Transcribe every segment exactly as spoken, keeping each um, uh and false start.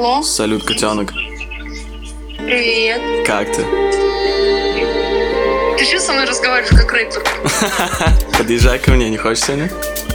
Алло. Салют, котенок. Привет. Как ты? Ты что со мной разговариваешь как рэпер? Подъезжай ко мне, не хочешь сегодня?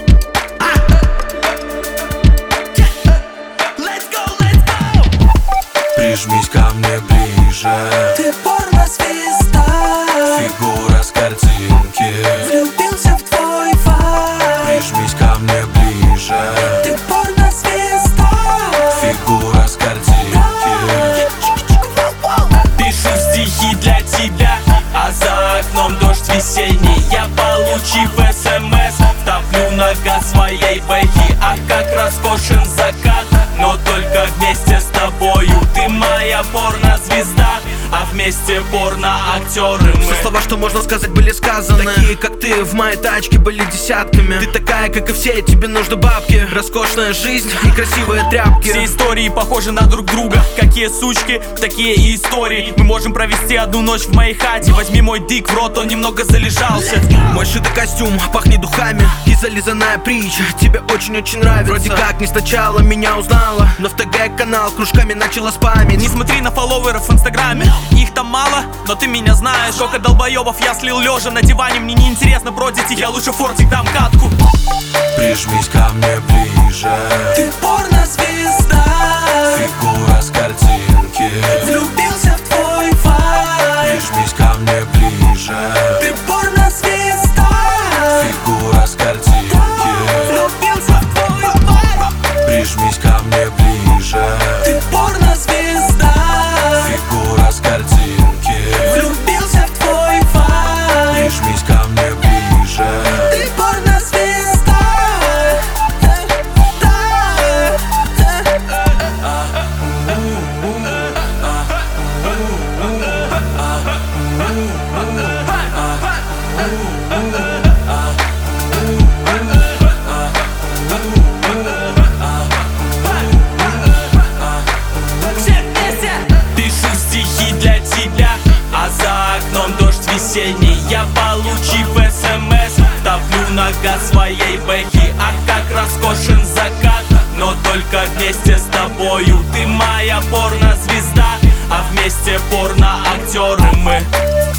Прижмись ко мне ближе. Ты порно-звезда, фигура с картинки. влюбился в твой вайб. Прижмись ко мне ближе. Ты порно-звезда, фигура с картинки. Пишу стихи для тебя, а за окном дождь весенний. Я, получив смс, втоплю нога своей бэхи. Ах, как роскошен закат, но только вместе с тобою. Ты моя порно-звезда, а вместе порно-актеры мы. Все слова, что можно сказать, были сказаны. Такие, как ты, в моей тачке были десятками. Ты такая, как и все, тебе нужны бабки. Роскошная жизнь и красивые тряпки. Все истории похожи на друг друга. Какие сучки, такие и истории. Мы можем провести одну ночь в моей хате. Возьми мой дик в рот, он немного залежался. Мой шитый костюм пахнет духами и зализанная притча тебе очень-очень нравится. Вроде как не сначала меня узнала, но в ТГ канал кружками начала спамить. Не смотри на фолловеров в инстаграме. Их там мало, но ты меня знаешь. Сколько долбоебов я слил лежа на диване. Мне неинтересно бродить их, я лучше фортик дам катку. Прижмись ко мне ближе. ты порно-звезда, Фигура с картинки. влюбился в твой вайб. Прижмись ко мне ближе. Ты порно-звезда, Фигура с картинки. влюбился в твой вайб. Прижмись ко мне ближе. Ты порно-звезда, Фигура с картинки. влюбился в твой вайб. Прижмись ко мне ближе. Ты порно-звезда, Пишу стихи для тебя, а за окном дождь весенний. Я, получив смс, втоплю нога своей бэхи. Ах, как роскошен закат, но только вместе с тобою. Ты моя порно-звезда, а вместе порно-актеры мы.